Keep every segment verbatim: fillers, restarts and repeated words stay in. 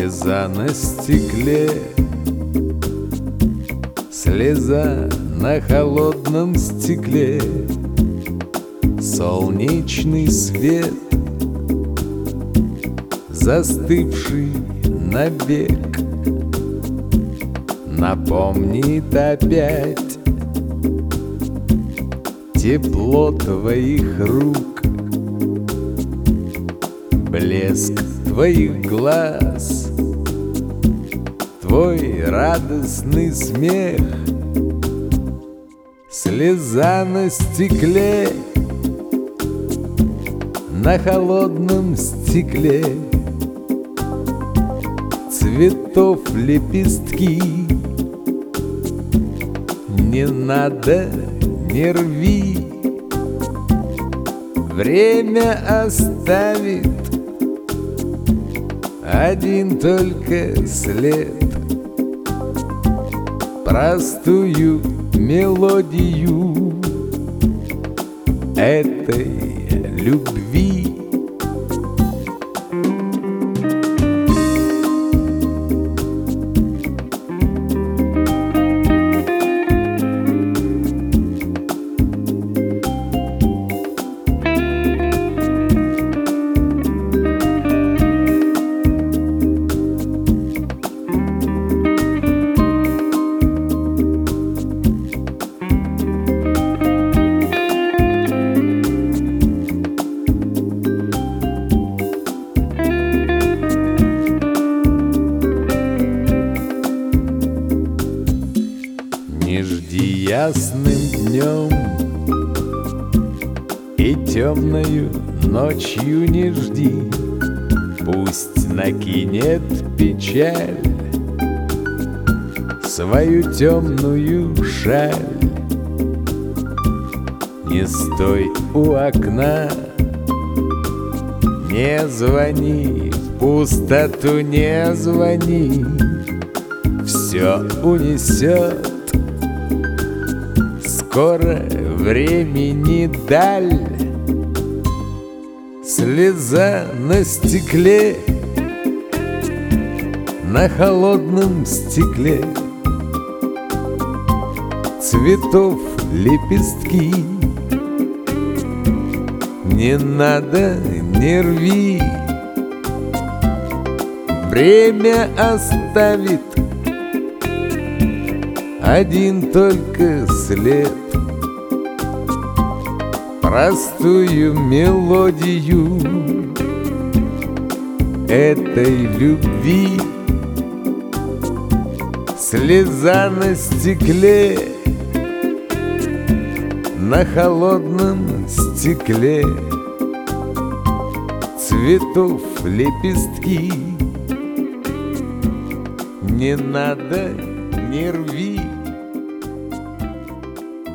Слеза на стекле, слеза на холодном стекле, солнечный свет, застывший навек, напомнит опять тепло твоих рук, блеск твоих глаз, твой радостный смех. Слеза на стекле, на холодном стекле, цветов лепестки. Не надо, не рви, время оставит один только след, простую мелодию этой любви. Не жди ясным днем и темною ночью не жди, пусть накинет печаль свою темную шаль. Не стой у окна, не звони, в пустоту не звони, все унесет скоро времени даль. Слеза на стекле, на холодном стекле, цветов лепестки. Не надо, не рви, время оставит один только след, простую мелодию этой любви. Слеза на стекле, на холодном стекле, цветов лепестки. Не надо, не рви,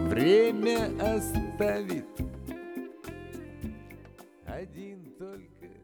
время оставит один только